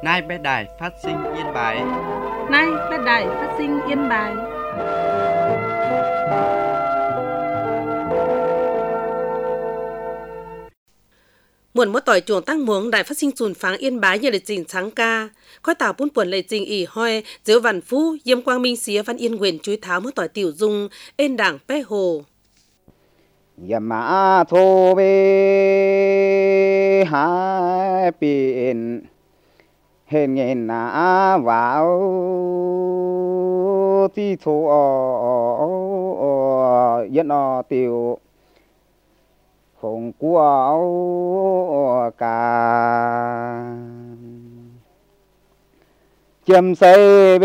Nay bé đài phát sinh Yên Bái. Nay bé đài phát sinh Yên Bái. Muộn mất tỏi chuồng tăng muống đại phát sinh sùn pháng Yên Bái như lệ trình sáng ca. Khói tàu buôn buồn lệ trình ỉ hoi, dếu văn phú, yếm quang minh xía văn yên quyền chúi tháo mất tỏi tiểu dung, ên đảng bé hồ. Yam ma thô bê hai biển hình nghìn na vào ti thô yên tiểu không của cả châm xây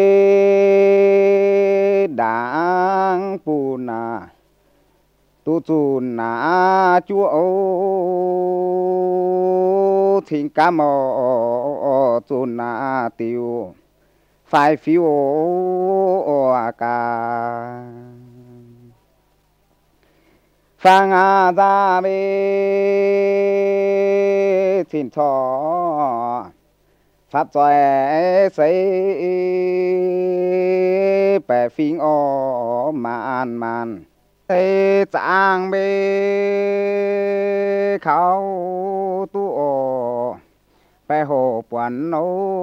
bê đảng pù na tu chun na chúa thìn cá mò chun na tiêu phải phiêu cả phang a ra bê thìn thọ phát cho xây bè phim ô màn màn tây trang bê khâu tu ô bè hồ quán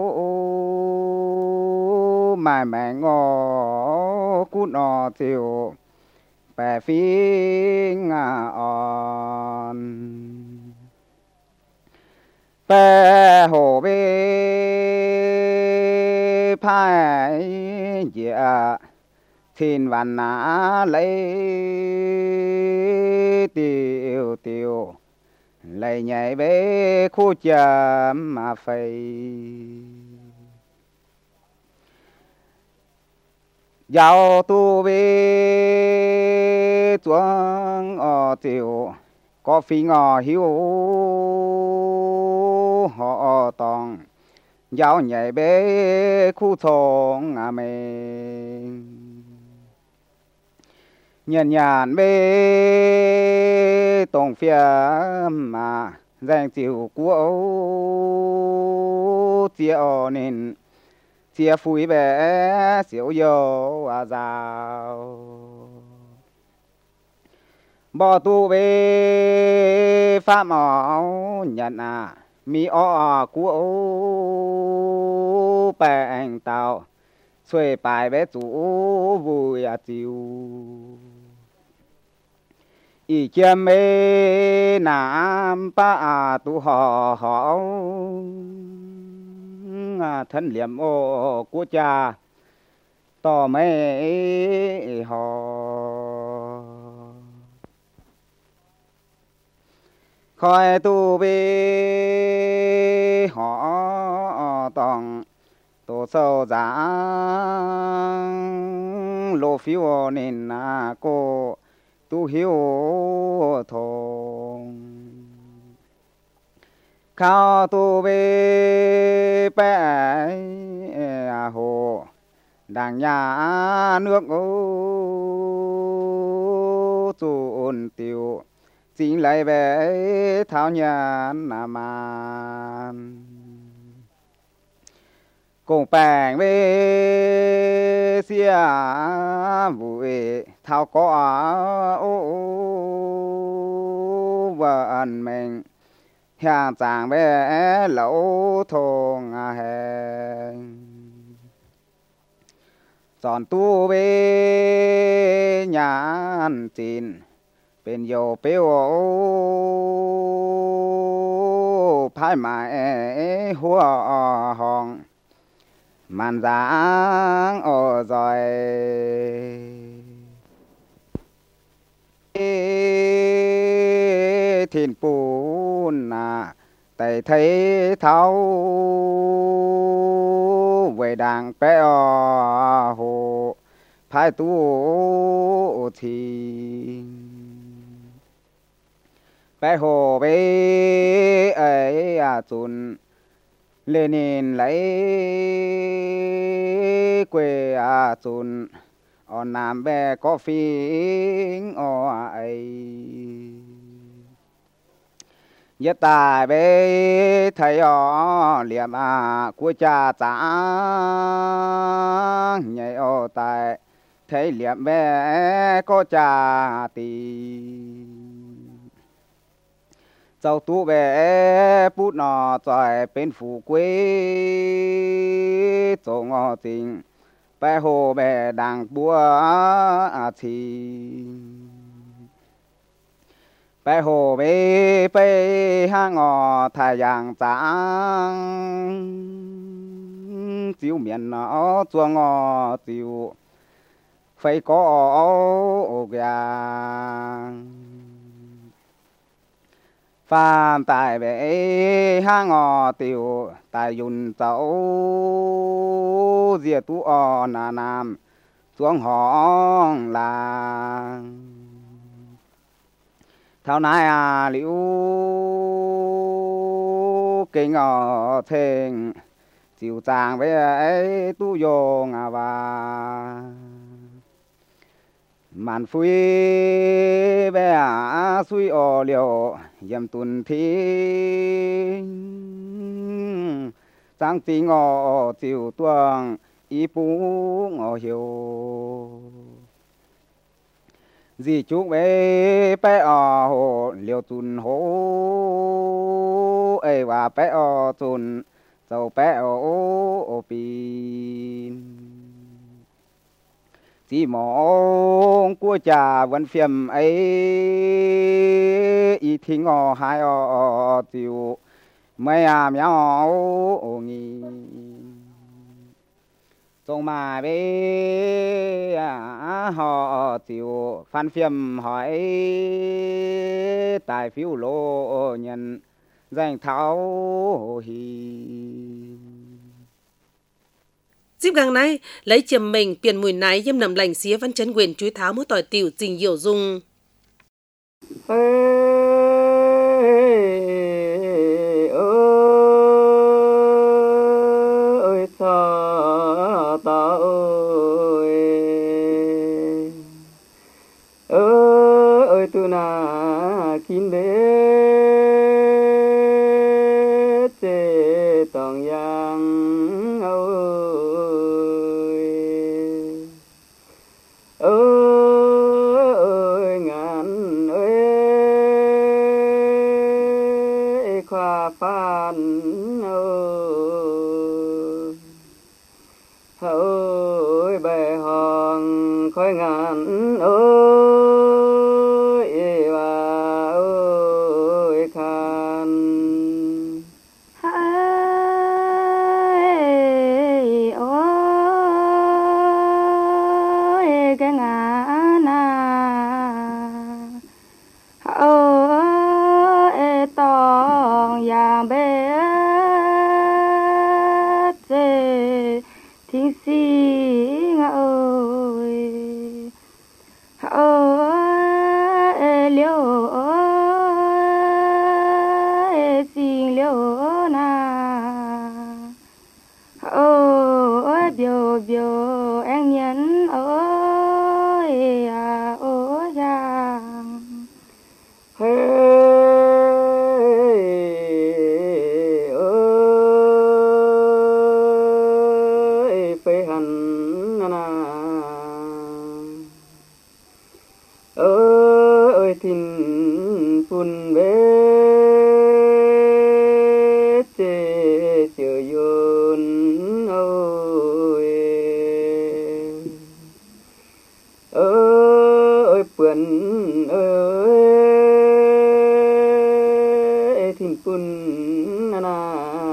nấu mài mè ngô cút nọ tiêu bè phim on bè hồ bê phai dạ thiên văn na lấy tiêu tiêu lấy nhảy bê khu chấm mà phây giàu tu bê chuông ở tiêu có phi ngò hiếu họ tòng giàu nhảy bê khu thong à mình nhàn nhàn bê tông phía mà danh tiểu của tiểu nên chia phui bé xỉu dầu à giàu bỏ tu bê pháp áo nhận à mi o của bèn tàu xuôi bài bé chủ vui à chiều ý chiêm mê nam pa tu họ thân liệm ô của cha tò mê họ khói tu bê họ tòng tổ sâu giang lô phiêu nên cô tu hiếu thong khao tu bê bé hồ đàng nhà nước ô chun tiêu chính lại về thảo nhàn màn cùng bèn bê xia vui thảo có ô vần mình hàng chàng bé lẩu thùng hèn chọn tu bê nhàn chín bên dầu bêu phai mãi hua hòn màn dáng ở rồi thìn bùn tay thấy tháo về đàng bé hồ phai tu thì bé hồ bé ấy chun lên lấy quê chun ở nam bé có phim ở ấy nhất tài bê thầy ở liệm của cha trả nhảy ở tại thấy liệm bé có cha tì cháu tu bé bút nọ trời bên phủ quê chỗ ngọ tình bé hồ bé đang búa thì bé hồ bé bé hang ngọ thái阳trắng chiếu miền nó chua ngọ chiếu phải có gà phan tại bé hang ngọ tiểu tại yun cháu diệt tu o na nam xuống hòn làng thảo nai liễu kinh ngọ thềng chiều chàng với ấy tu vô và màn phui bé suy o liều yếm tuần thi sáng tí ngọ chiều tuang ý phú ngọ hiểu dì chú bé bé hồ liều tuần hố ấy và bé tuần dầu bé ô pin chỉ mong của cha vẫn phiền ấy ý thì ngọ hai tiêu mấy méo nghi trong mà bé họ tiêu phan phiền hỏi tại phiếu lô nhân danh tháo hi dịp gang này lấy chiêm mình tiền mùi náy yếm nằm lành xía văn chấn quyền chúi tháo mỗi tỏi tiểu trình hiểu dung ơi ta ta ơi tu na kín bế chế tòng yang ơi ngàn ơi khoa phan ơi bè hòn khói ngàn ơi và ơi khan ơi ơi cái ngã na ơi tòng yang bé thiên sinh ơi liễu xin liễu na biểu biểu anh nhân ơi ơi giang phê hành na ơi thìn phun bế chế chữ yun ơi bướn ơi thìn phun na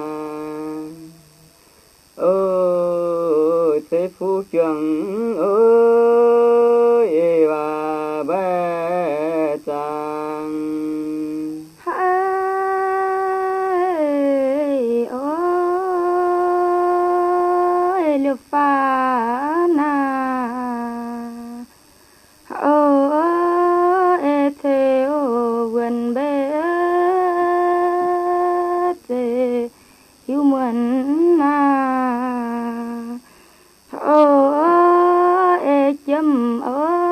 ơi thế phu trường ơi và bé chàng ơi liệp pha na ơi thế vườn bé thế yêu muốn na chấm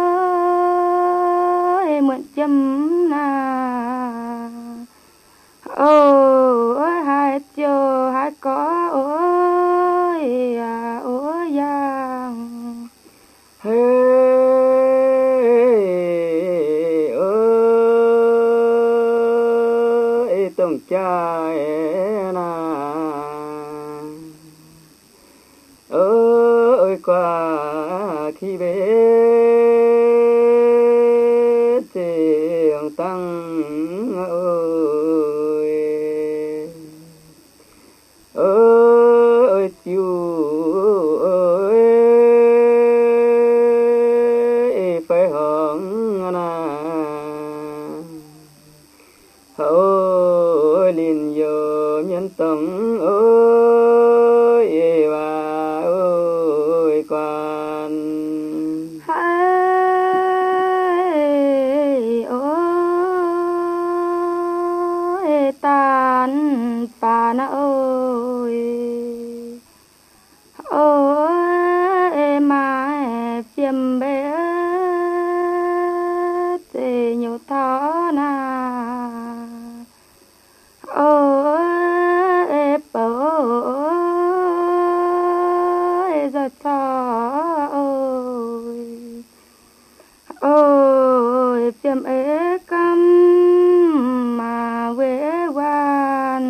mượn chấm na ông cha na ơi qua khi về tiếng tăng ơi chiều ơi phải hưởng na ơi liền giờ nhân tầng ơi và ơi quan hay ơi tan pa na ơi mai phiêm bê tê nhiều thó na ơi ơi giật thó ơi phiêm ế căm mà quê quan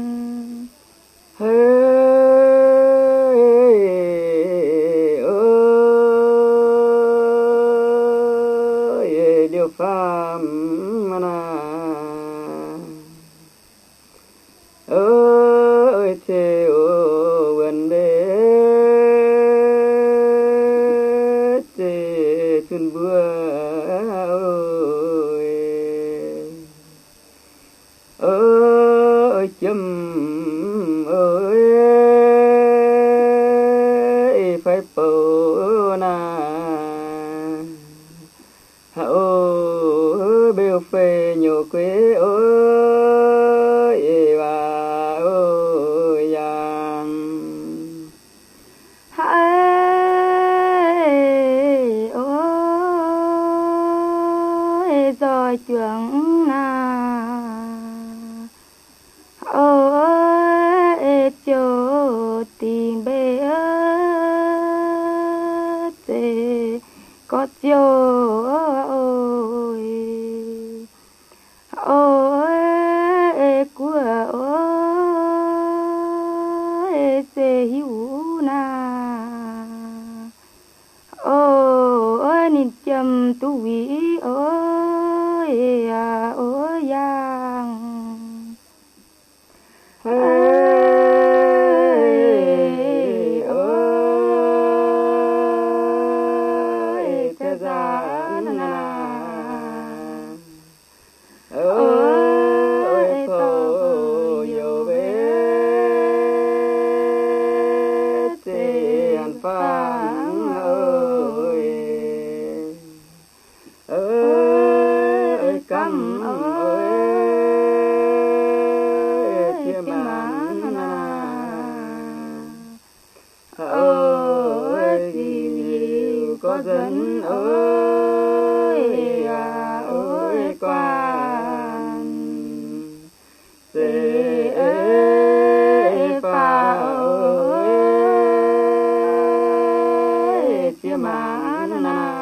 điều pháp na ơi theo vấn đề thế thun bữa ơi chấm ơi phải bầu na ơi bêu phê nhiều quê ơi và ơi yang hay ơi rồi chuyện na ơi cho tình bê ơi có cho ơi của ơi sẽ hiểu na ơi nhìn chăm tu vị ơi ơi yang ơi ơi thế gian na ơi phổ yêu biết tiền phang ơi căm ơi thiên mãn na ơi gì có dân ơi ơi quan sẽ pha ơi thiên mãn na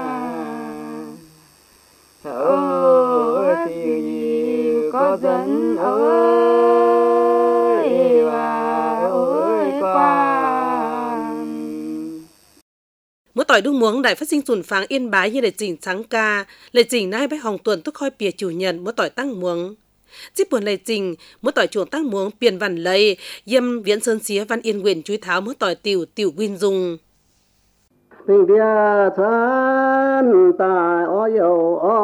ơi thì gì có dân ơi và ơi quan Mỗi tỏi đung muống đại phát sinh chuẩn pháng Yên Bái như lệ trình trắng ca, lệ trình nai bách hồng tuần tức khoi bìa chủ nhận mỗi tỏi tăng muống. Chip buồn lệ trình, mỗi tỏi chuồng tăng muống tiền văn lây, yêm viễn sơn xía văn yên nguyện chúi tháo mỗi tỏi tiểu quyên dung. Tình địa thân tài ó dầu ó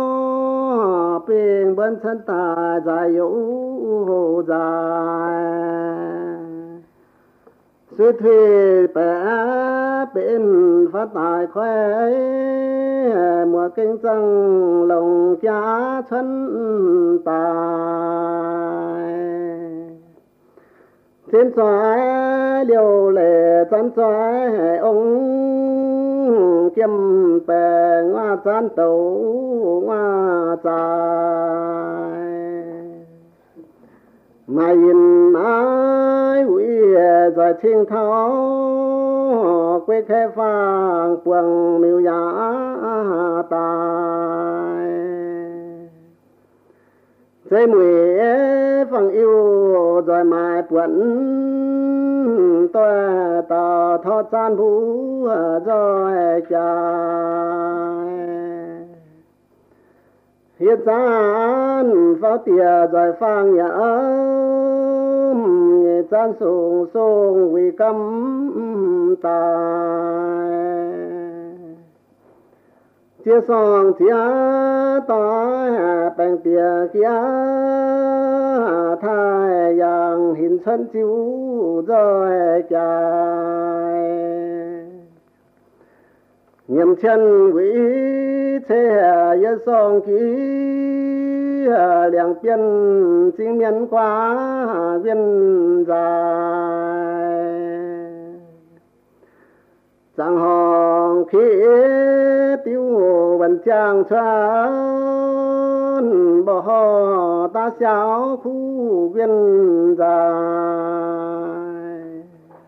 bình bên thân tài dài dấu dài suy thủy bẻ bên phát tài khoe mùa kinh doanh lòng cha thân tài thiên soái liều lệ chân soái ông kiếm bè ngoa chán tấu ngoa dài mai yên mãi vui rồi thiên tháo quê khe vàng quần miêu giá tài dây mùi phẳng yêu rồi mai buồn tôi tờ thọ chan vũ rồi trời hiện gian pháo tìa rồi phang nhã chan sung sung vì cấm tài chia song chia tỏi bèn tìa kia thay yang hình thân chiếu rồi chạy nhầm chân quý thế yên song ký两边经面qua viên dài giang hồng khí tiêu vần trang xuân bỏ ta xáo khu viên dài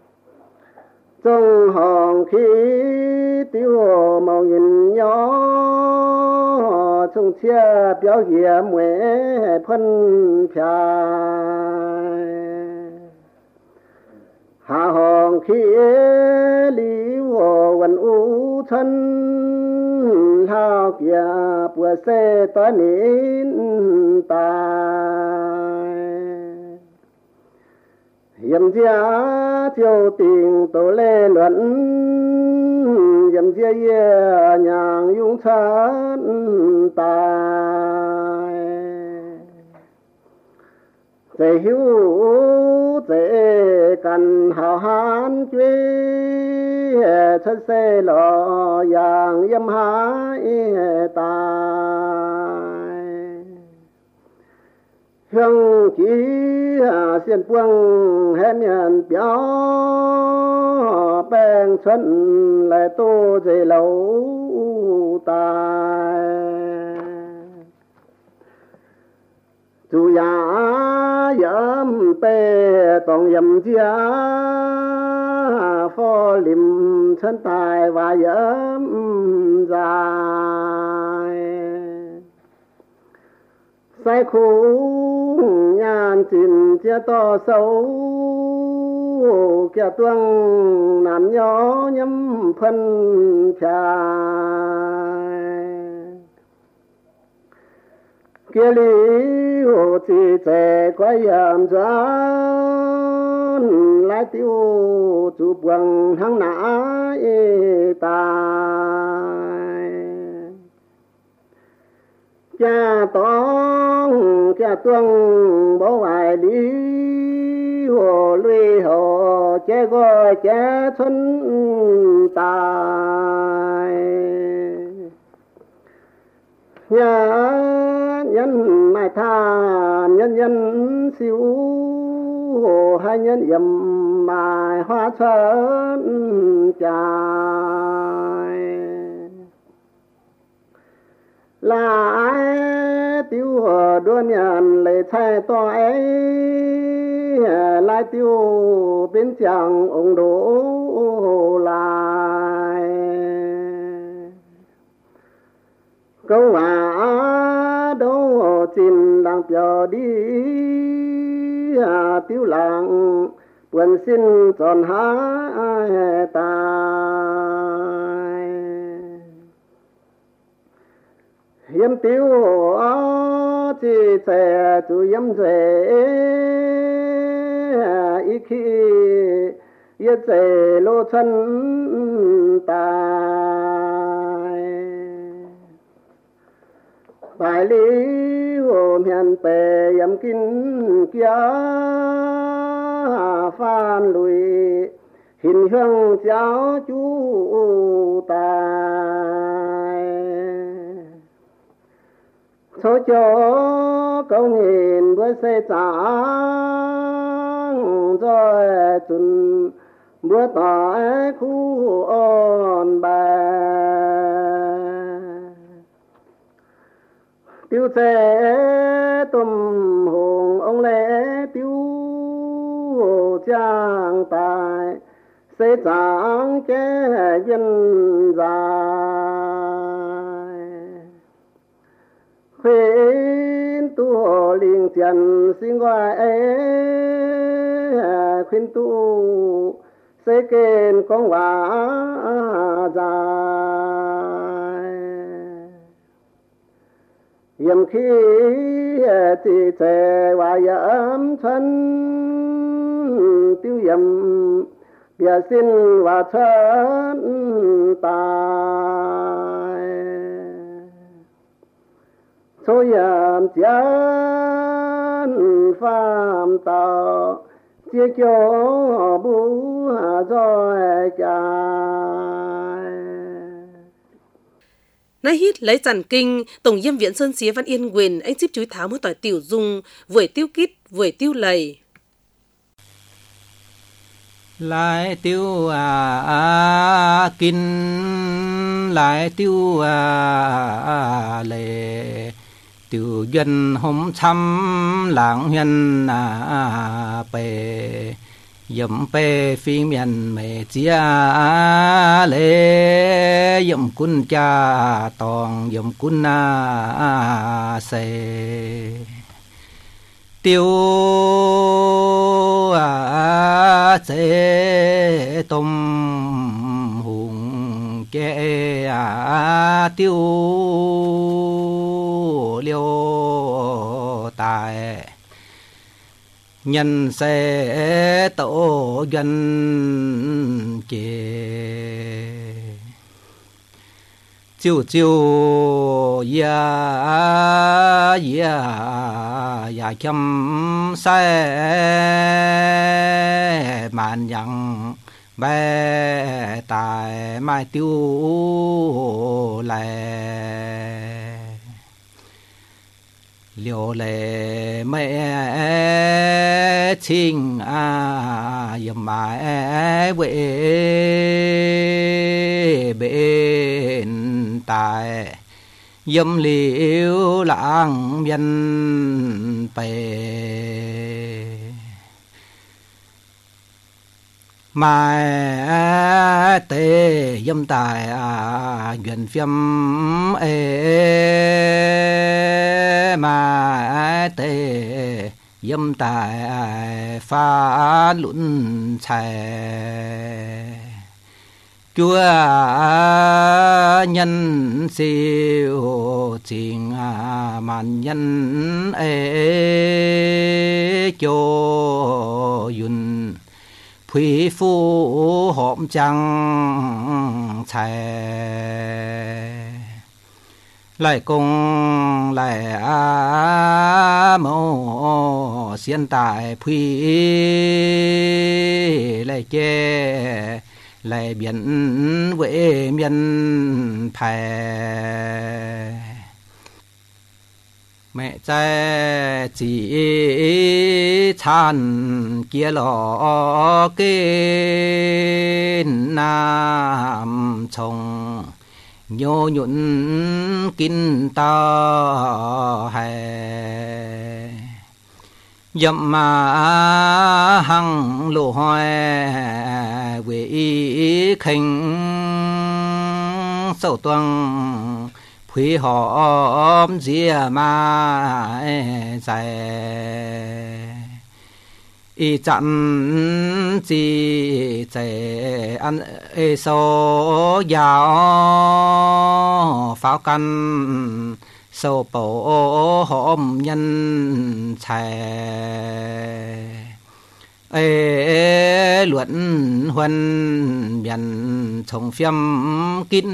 trong hồng khí tiêu màu nhìn nhỏ trong chia biểu hiện mẹ phân phai hạ hồng khí liu vần u thân hao kia bùa xe tới nín tài hiểm gia chiều tình tổ lê luận hiểm gia nhàng dung thân tài dễ hiếu dễ cần hào hán quê thân xe lò yang yếm hái tài hương chí xiên quang hẹn nhận béo bèn xuân lại tô dây lâu tài dù ya yếm bê tòng yếm chia phó liềm thân tài và yếm dài sai khu nhàn chín chia to sâu kia tuông nản nhỏ nhắm phân phai kia lý hồ chỉ trẻ quay yam doan lại tiêu chụp quăng hăng nã tài cha tông cha tuông bố vài lý hồ luy hồ chế gọi chế xuân tài nhà nhân mai tha nhân nhân siêu hồ hai nhân yểm mai hoa xuân trái là ai tiêu đua nhận lấy thay to ấy lại tiêu bên chẳng ông đổ lại câu à đâu xin làng chờ đi tiêu làng buồn xin tròn há tài hiếm tiêu chỉ sẽ chú hiếm dễ ý khi yết dễ lô chân tài bài lý hồ miền bề yếm kinh kia phan lùi hình hương giáo chú tài số cho câu nhìn với xe trắng rồi tuần bữa tại khu ôn bè tiêu xe tùm hùng ông lễ tiêu trang tài xe trắng chế dân dài khuyên tu linh tình tiền sinh qua ấy khuyên tu sẽ kên con hòa dài yếm khi thì thể hòa yếm thân tiêu yếm bia xin hòa thân tài số yếm chán phạm tạo chia cho bố rồi trái Nay hít lấy giản kinh, Tổng Yêm Viện Sơn Xía Văn Yên Quyền, anh ship chúi tháo mới tỏi tiểu dung, vưởi tiêu kít, vưởi tiêu lầy. Lại tiêu kinh, lại tiêu lệ, tiêu dân hôm thăm làng huyền bề. Yếm bê phi miền mê chia lê yếm cún cha tòng yếm cún sê tiêu chế tôm hùng kê tiêu liêu tài nhân sẽ tổ dân kề chiêu chiêu ya chăm sai màn nhận bé tài mai tiêu lại liều lệ mẹ chính yếm mãi quê bên tài yếm liễu lãng nhân bề mai tê yếm tài nguyện phiêm mà tê yếm tài phá luận chạy chúa nhân siêu trình màn nhân cho yun quý phu hộm trăng chạy lại cùng lại mô xiên tại quý lại chê lại biển quê miền phải mẹ cha chỉ chan kia lọ cái nam chồng nhô nhuận kinh ta hay dậm mà hằng lộ hoài về ý khinh sầu toang quý họ dìa mà dài y chặn chỉ chạy ăn số giàu pháo căn sâu bổ hòm nhân chạy luận huân biển trồng phiêm kín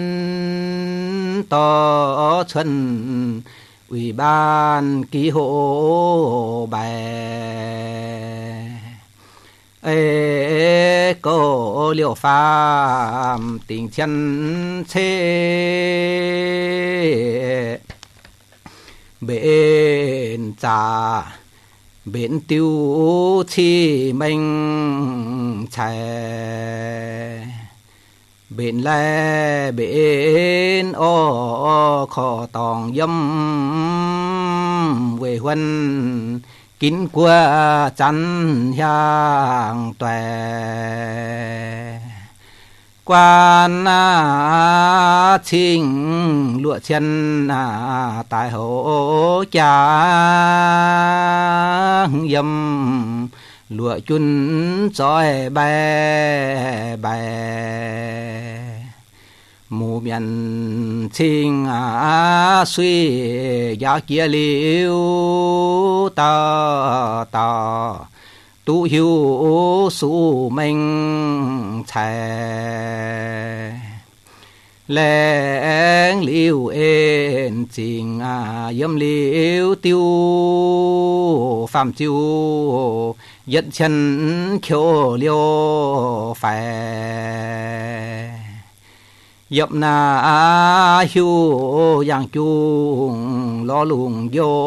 to xuân ủy ban ký hộ bài cô liều phàm tình chân thế bên trà bên tiêu chi mình chạy bên lẽ bên ô khó tòng dâm về huân kín qua chăn hàng tòe quan chính lụa chân tại hổ cha yếm lụa chun chói bè mù miền chính suy giá kia liu ta tu hiu su minh chạy leng liu en chính yếm liu tiêu phạm chiu dẫn chân khiêu liu phải yếm na hiu yang chung lo lùng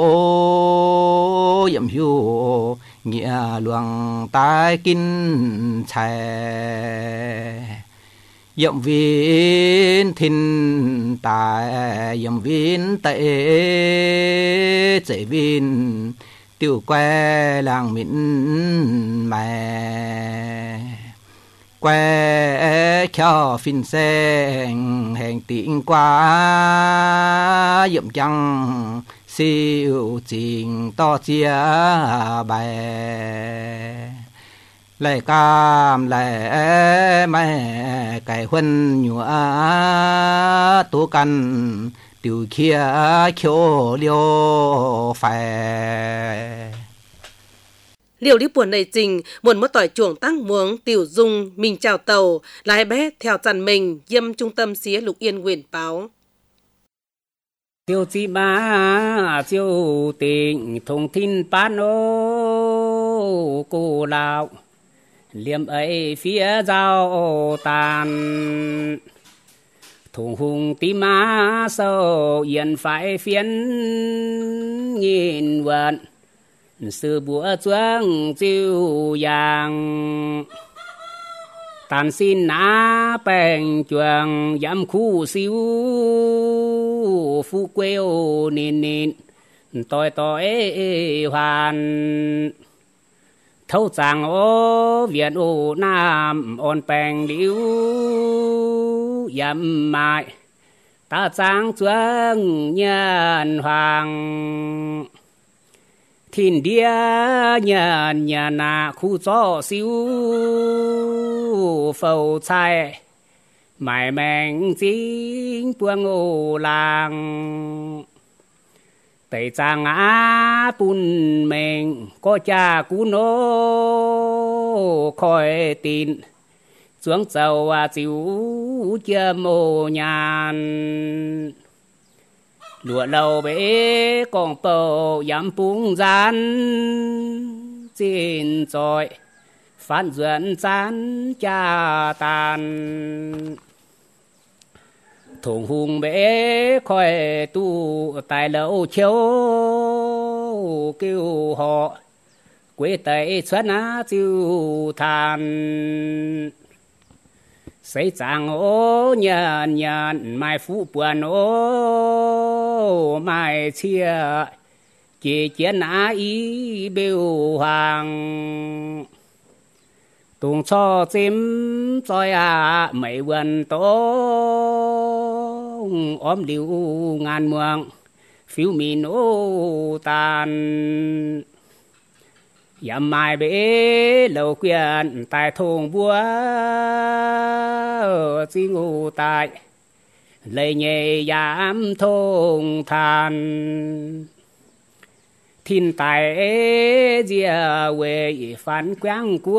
vô yếm hiu nghĩa luồng tai kinh chạy yếm viên thìn tại yếm viên tệ chạy viên tiêu que làng miền mẹ que cho phim sen hẹn tiếng qua yếm chăng siêu trình to chia bài lại cam lại mẹ cái huân nhựa tố căn tiểu kia khiêu liêu phải liều đi buồn này trình buồn mất tỏi chuồng tăng muống tiểu dung mình chào tàu lái bé theo chăn mình dâm trung tâm xía Lục Yên huyện báo tiêu chi ma tiêu tình thùng thìn pan ô cô lão liêm ấy phía giao tàn thùng hùng tí má sâu yên phải phiến nghìn vận sư búa chuông chiêu yang tàn xin ná bèn chuồng dám khu siêu phu quêu nín tôi hoàn thâu chàng ô viện ô nam ôn bèn liu dám mại ta chàng chuông nhân hoàng thiên địa nhân nhà khu gió siêu phâu chai mãi mèn chính buông ô làng tây chàng á bún mình có cha cú nô khỏi tin xuống châu chiếu châm ô nhàn lụa lâu bế con bầu dám bung gian xin rồi phán duyên chán cha tàn thùng hùng bế khỏi tu tài lâu chiếu kêu họ quê tây xuân á chiêu than xây chàng ô nhàn mai phụ buồn ô mai chia chỉ chiến á ý biểu hoàng tung cho chim choi mấy vườn tố ôm liu ngàn muông phiếu mì nô tàn yam mai bế lâu quyền tại thùng búa chi ngô tại lấy nhẹ yam thùng than thiên tài dia về phán quang của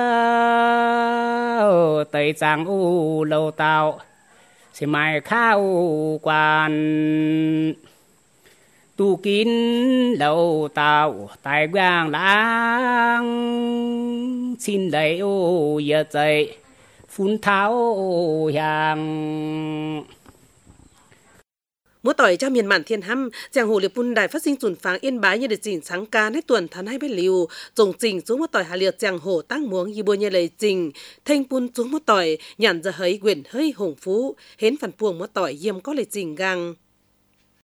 tây trang u lâu tao sẽ mai khao quan tu kín lâu tao tài quang lãng xin lấy ô giờ dậy phun tháo hàng múa tỏi cho miền mạn thiên hăm chàng hồ liệp bun đài phát sinh chuẩn pháng Yên Bái như được chỉnh sáng ca nét tuần tháng 2 bên liu trồng chỉnh xuống múa tỏi hà liệt chàng hồ tăng muống như bùa như lời chỉnh thanh bun xuống múa tỏi nhàn giờ hấy quyển hơi hồng phú hến phản puồng múa tỏi yếm có lời chỉnh gang